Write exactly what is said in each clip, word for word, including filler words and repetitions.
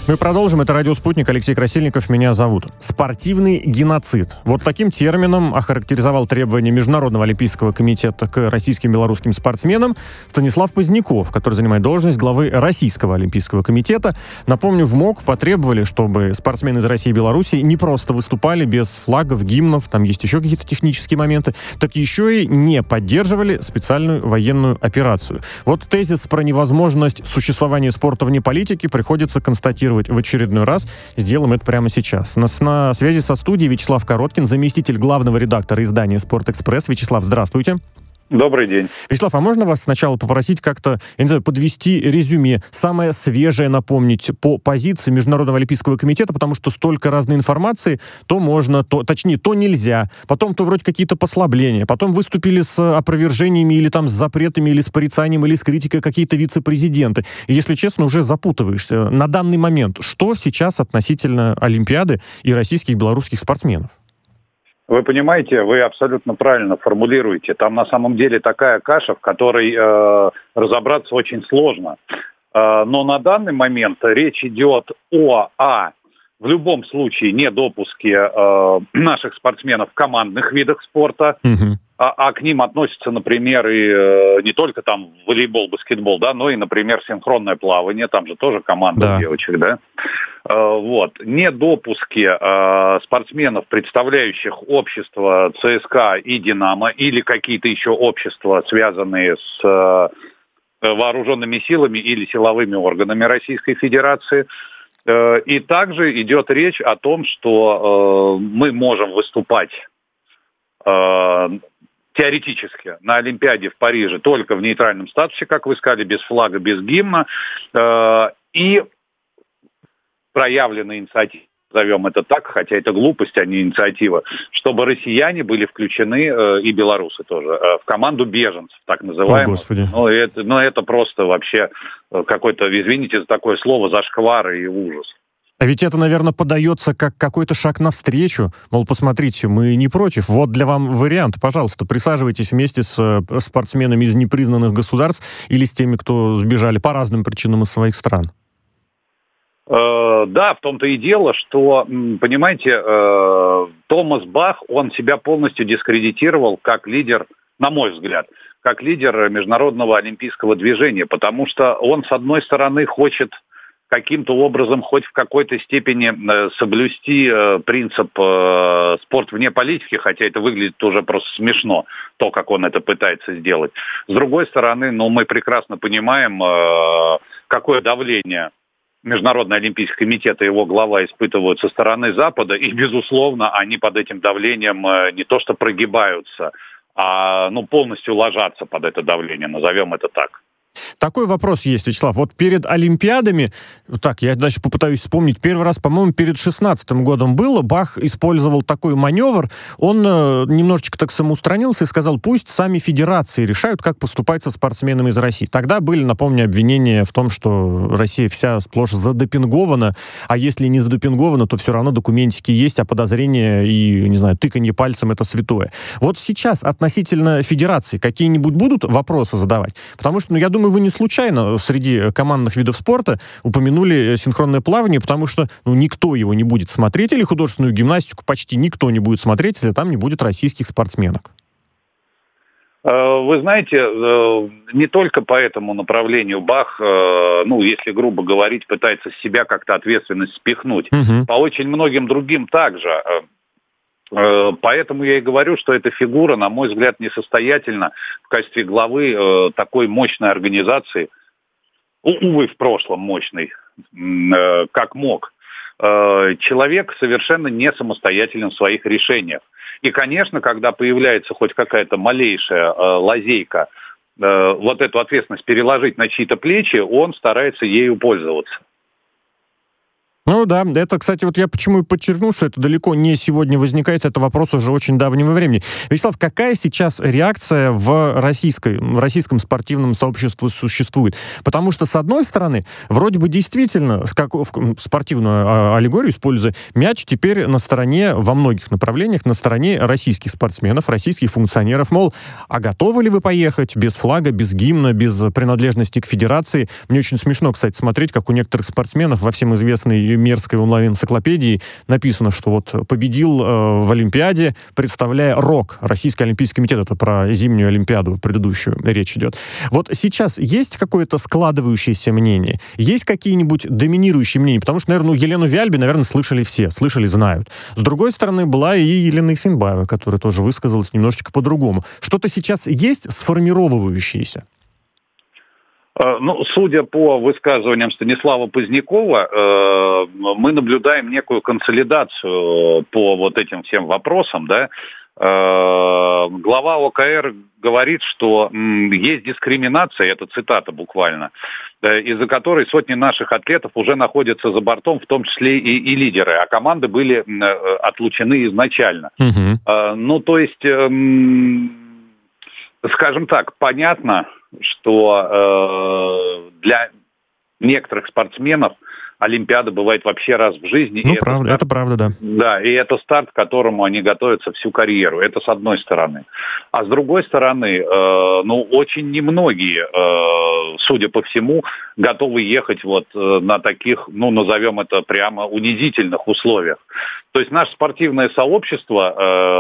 Мы продолжим. Это «Радио Спутник». Алексей Красильников меня зовут. Спортивный геноцид. Вот таким термином охарактеризовал требования Международного олимпийского комитета к российским и белорусским спортсменам Станислав Поздняков, который занимает должность главы Российского олимпийского комитета. Напомню, в МОК потребовали, чтобы спортсмены из России и Беларуси не просто выступали без флагов, гимнов, там есть еще какие-то технические моменты, так еще и не поддерживали специальную военную операцию. Вот тезис про невозможность существования спорта вне политики приходится констатировать в очередной раз. Сделаем это прямо сейчас. На, на связи со студией Вячеслав Короткин, заместитель главного редактора издания «Спортэкспресс». Вячеслав, здравствуйте. Добрый день. Вячеслав, а можно вас сначала попросить как-то, я не знаю, подвести резюме, самое свежее напомнить по позиции Международного олимпийского комитета, потому что столько разной информации, то можно, то, точнее, то нельзя, потом то вроде какие-то послабления, потом выступили с опровержениями или там с запретами, или с порицанием, или с критикой какие-то вице-президенты. И, если честно, уже запутываешься. На данный момент, что сейчас относительно Олимпиады и российских и белорусских спортсменов? Вы понимаете, вы абсолютно правильно формулируете. Там на самом деле такая каша, в которой э, разобраться очень сложно. Э, но на данный момент речь идет о, о в любом случае, недопуске э, наших спортсменов в командных видах спорта. Угу. А, а к ним относятся, например, и э, не только там волейбол, баскетбол, да, но и, например, синхронное плавание. Там же тоже команда да. девочек, да. Вот. Недопуски э, спортсменов, представляющих общество ЦСКА и Динамо, или какие-то еще общества, связанные с э, вооруженными силами или силовыми органами Российской Федерации. Э, и также идет речь о том, что э, мы можем выступать э, теоретически на Олимпиаде в Париже только в нейтральном статусе, как вы сказали, без флага, без гимна. Э, и проявлена инициатива, назовем это так, хотя это глупость, а не инициатива, чтобы россияне были включены, э, и белорусы тоже, э, в команду беженцев, так называемых. О, Господи. Но это, но это просто вообще какой-то, извините за такое слово, зашквар и ужас. А ведь это, наверное, подается как какой-то шаг навстречу. Мол, посмотрите, мы не против. Вот для вам вариант. Пожалуйста, присаживайтесь вместе с спортсменами из непризнанных государств или с теми, кто сбежали по разным причинам из своих стран. Да, в том-то и дело, что, понимаете, Томас Бах, он себя полностью дискредитировал как лидер, на мой взгляд, как лидер международного олимпийского движения, потому что он, с одной стороны, хочет каким-то образом хоть в какой-то степени соблюсти принцип спорт вне политики, хотя это выглядит уже просто смешно, то, как он это пытается сделать. С другой стороны, ну, мы прекрасно понимаем, какое давление Международный олимпийский комитет и его глава испытывают со стороны Запада, и, безусловно, они под этим давлением не то что прогибаются, а ну, полностью ложатся под это давление, назовем это так. Такой вопрос есть, Вячеслав. Вот перед Олимпиадами, так, я дальше попытаюсь вспомнить, первый раз, по-моему, перед шестнадцатым годом было, Бах использовал такой маневр, он э, немножечко так самоустранился и сказал, пусть сами федерации решают, как поступать со спортсменами из России. Тогда были, напомню, обвинения в том, что Россия вся сплошь задопингована, а если не задопингована, то все равно документики есть, а подозрения и, не знаю, тыканье пальцем — это святое. Вот сейчас относительно федерации какие-нибудь будут вопросы задавать? Потому что, ну, я думаю, вы не случайно среди командных видов спорта упомянули синхронное плавание, потому что ну, никто его не будет смотреть, или художественную гимнастику почти никто не будет смотреть, если там не будет российских спортсменок. Вы знаете, не только по этому направлению Бах, ну, если грубо говорить, пытается с себя как-то ответственность спихнуть. Угу. По очень многим другим также. Поэтому я и говорю, что эта фигура, на мой взгляд, несостоятельна в качестве главы э, такой мощной организации, увы, в прошлом мощной, э, как МОК. Э, человек совершенно не самостоятелен в своих решениях. И, конечно, когда появляется хоть какая-то малейшая э, лазейка, э, вот эту ответственность переложить на чьи-то плечи, он старается ею пользоваться. Ну да, это, кстати, вот я почему и подчеркнул, что это далеко не сегодня возникает, это вопрос уже очень давнего времени. Вячеслав, какая сейчас реакция в, российской, в российском спортивном сообществе существует? Потому что, с одной стороны, вроде бы действительно, как, спортивную аллегорию используя, мяч теперь на стороне, во многих направлениях, на стороне российских спортсменов, российских функционеров, мол, а готовы ли вы поехать без флага, без гимна, без принадлежности к федерации? Мне очень смешно, кстати, смотреть, как у некоторых спортсменов во всем известной мерзкой онлайн-энциклопедии написано, что вот победил э, в Олимпиаде, представляя РОК, Российский Олимпийский комитет, это про зимнюю Олимпиаду предыдущую речь идет. Вот сейчас есть какое-то складывающееся мнение? Есть какие-нибудь доминирующие мнения? Потому что, наверное, ну, Елену Вяльби, наверное, слышали все, слышали, знают. С другой стороны, была и Елена Исенбаева, которая тоже высказалась немножечко по-другому. Что-то сейчас есть сформировывающееся? Ну, судя по высказываниям Станислава Позднякова, мы наблюдаем некую консолидацию по вот этим всем вопросам, да. Глава ОКР говорит, что есть дискриминация, это цитата буквально, из-за которой сотни наших атлетов уже находятся за бортом, в том числе и, и лидеры, а команды были отлучены изначально. Угу. Ну, то есть, скажем так, понятно, что э, для некоторых спортсменов Олимпиада бывает вообще раз в жизни. Ну, правда, это, старт, это правда, да. Да, и это старт, к которому они готовятся всю карьеру. Это с одной стороны. А с другой стороны, э, ну, очень немногие, э, судя по всему, готовы ехать вот э, на таких, ну, назовем это прямо унизительных условиях. То есть наше спортивное сообщество...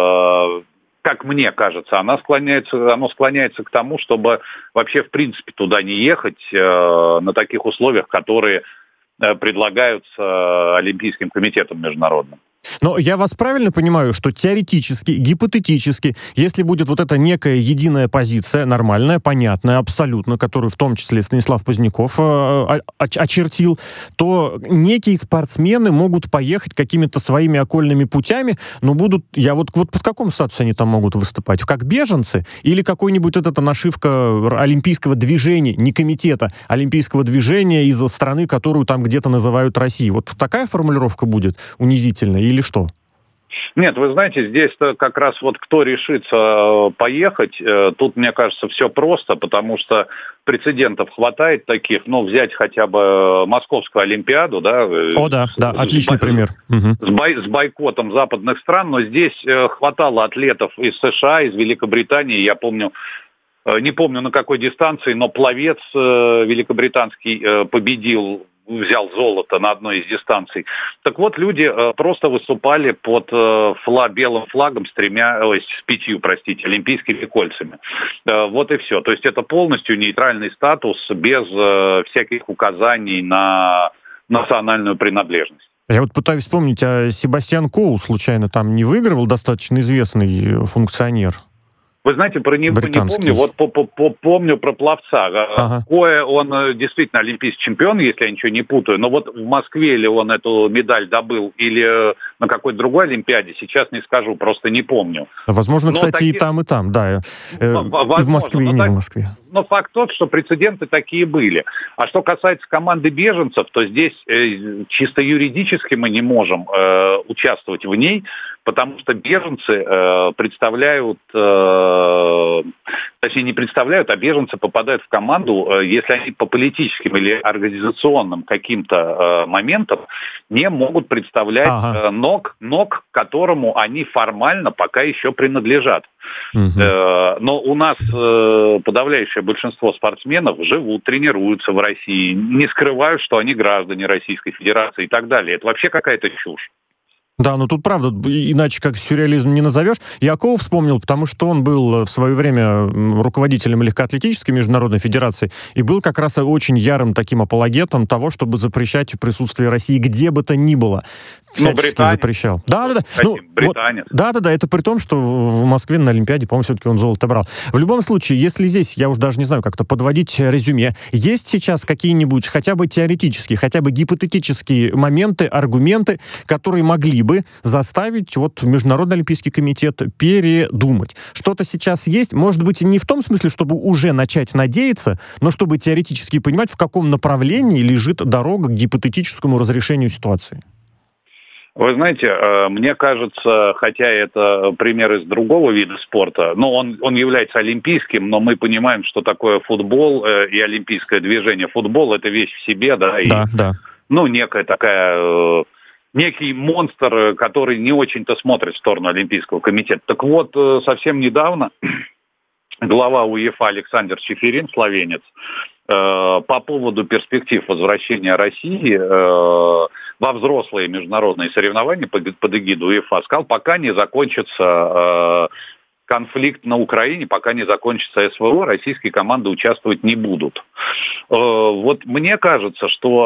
Э, как мне кажется, она склоняется, оно склоняется к тому, чтобы вообще в принципе туда не ехать э, на таких условиях, которые э, предлагаются Олимпийским комитетом международным. Но я вас правильно понимаю, что теоретически, гипотетически, если будет вот эта некая единая позиция, нормальная, понятная, абсолютно, которую в том числе Станислав Поздняков э, очертил, то некие спортсмены могут поехать какими-то своими окольными путями, но будут, я вот, вот в каком статусе они там могут выступать? Как беженцы? Или какой-нибудь вот эта нашивка олимпийского движения, не комитета, олимпийского движения из страны, которую там где-то называют Россией? Вот такая формулировка будет унизительная? Или что? Нет, вы знаете, здесь как раз вот кто решится поехать, тут, мне кажется, все просто, потому что прецедентов хватает таких, ну, взять хотя бы Московскую Олимпиаду, да. О, да, да, отличный с, пример. С, бой, с бойкотом западных стран, но здесь хватало атлетов из США, из Великобритании, я помню, не помню на какой дистанции, но пловец великобританский победил, взял золото на одной из дистанций. Так вот, люди э, просто выступали под э, флаг, белым флагом с тремя, ой, с пятью, простите, олимпийскими кольцами. Э, вот и все. То есть это полностью нейтральный статус без э, всяких указаний на национальную принадлежность. Я вот пытаюсь вспомнить, а Себастьян Коу случайно там не выигрывал, достаточно известный функционер? Вы знаете, про него не помню, вот по -по -по помню про пловца. Ага. Кое, он действительно олимпийский чемпион, если я ничего не путаю, но вот в Москве ли он эту медаль добыл или на какой-то другой Олимпиаде, сейчас не скажу, просто не помню. Возможно, но кстати, такие... и там, и там, да. Возможно, и в Москве, и не так... в Москве. Но факт тот, что прецеденты такие были. А что касается команды беженцев, то здесь э, чисто юридически мы не можем э, участвовать в ней, потому что беженцы э, представляют, э, точнее не представляют, а беженцы попадают в команду, э, если они по политическим или организационным каким-то э, моментам не могут представлять ага. э, НОК, НОК, которому они формально пока еще принадлежат. Угу. Э, но у нас э, подавляющее большинство спортсменов живут, тренируются в России, не скрывают, что они граждане Российской Федерации и так далее. Это вообще какая-то чушь. Да, но тут правда, иначе как сюрреализм не назовешь. Я Коу вспомнил, потому что он был в свое время руководителем легкоатлетической международной федерации и был как раз очень ярым таким апологетом того, чтобы запрещать присутствие России где бы то ни было. Всячески запрещал. Да-да-да. Ну, британец. Вот, да-да-да, это при том, что в Москве на Олимпиаде, по-моему, все-таки он золото брал. В любом случае, если здесь, я уж даже не знаю, как-то подводить резюме, есть сейчас какие-нибудь хотя бы теоретические, хотя бы гипотетические моменты, аргументы, которые могли бы бы заставить вот Международный олимпийский комитет передумать. Что-то сейчас есть, может быть, не в том смысле, чтобы уже начать надеяться, но чтобы теоретически понимать, в каком направлении лежит дорога к гипотетическому разрешению ситуации. Вы знаете, мне кажется, хотя это пример из другого вида спорта, но он, он является олимпийским, но мы понимаем, что такое футбол и олимпийское движение. Футбол – это вещь в себе, да, и, да, да. ну, некая такая, некий монстр, который не очень-то смотрит в сторону Олимпийского комитета. Так вот, совсем недавно глава УЕФА Александр Чеферин, словенец, по поводу перспектив возвращения России во взрослые международные соревнования под эгиду УЕФА сказал, пока не закончится конфликт на Украине, пока не закончится СВО, российские команды участвовать не будут. Вот мне кажется,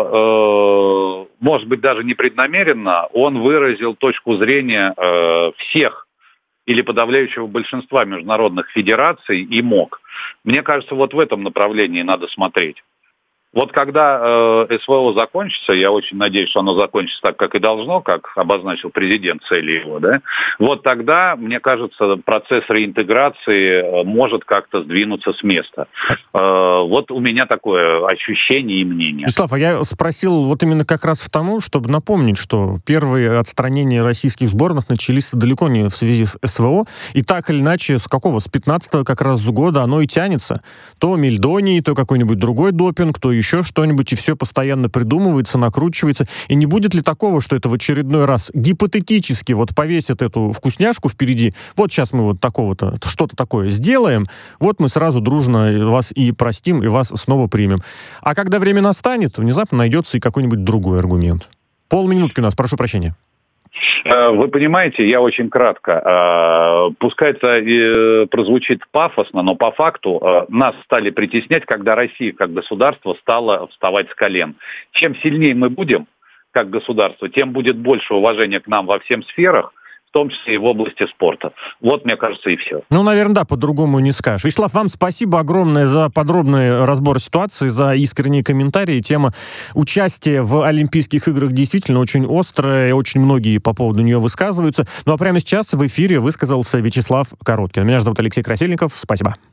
что, может быть, даже непреднамеренно он выразил точку зрения всех или подавляющего большинства международных федераций и МОК. Мне кажется, вот в этом направлении надо смотреть. Вот когда э, СВО закончится, я очень надеюсь, что оно закончится так, как и должно, как обозначил президент цели его, да, вот тогда, мне кажется, процесс реинтеграции может как-то сдвинуться с места. Э, вот у меня такое ощущение и мнение. Вячеслав, а я спросил вот именно как раз потому, чтобы напомнить, что первые отстранения российских сборных начались далеко не в связи с СВО, и так или иначе, с какого, с пятнадцатого как раз года оно и тянется. То мельдоний, то какой-нибудь другой допинг, то еще что-нибудь, и все постоянно придумывается, накручивается. И не будет ли такого, что это в очередной раз гипотетически вот повесят эту вкусняшку впереди, вот сейчас мы вот такого-то, что-то такое сделаем, вот мы сразу дружно вас и простим, и вас снова примем. А когда время настанет, внезапно найдется и какой-нибудь другой аргумент. Полминутки у нас, прошу прощения. Вы понимаете, я очень кратко. Пускай это прозвучит пафосно, но по факту нас стали притеснять, когда Россия как государство стала вставать с колен. Чем сильнее мы будем как государство, тем будет больше уважения к нам во всех сферах, в том числе и в области спорта. Вот, мне кажется, и все. Ну, наверное, да, по-другому не скажешь. Вячеслав, вам спасибо огромное за подробный разбор ситуации, за искренние комментарии. Тема участия в Олимпийских играх действительно очень острая, и очень многие по поводу нее высказываются. Ну, а прямо сейчас в эфире высказался Вячеслав Короткин. Меня зовут Алексей Красильников. Спасибо.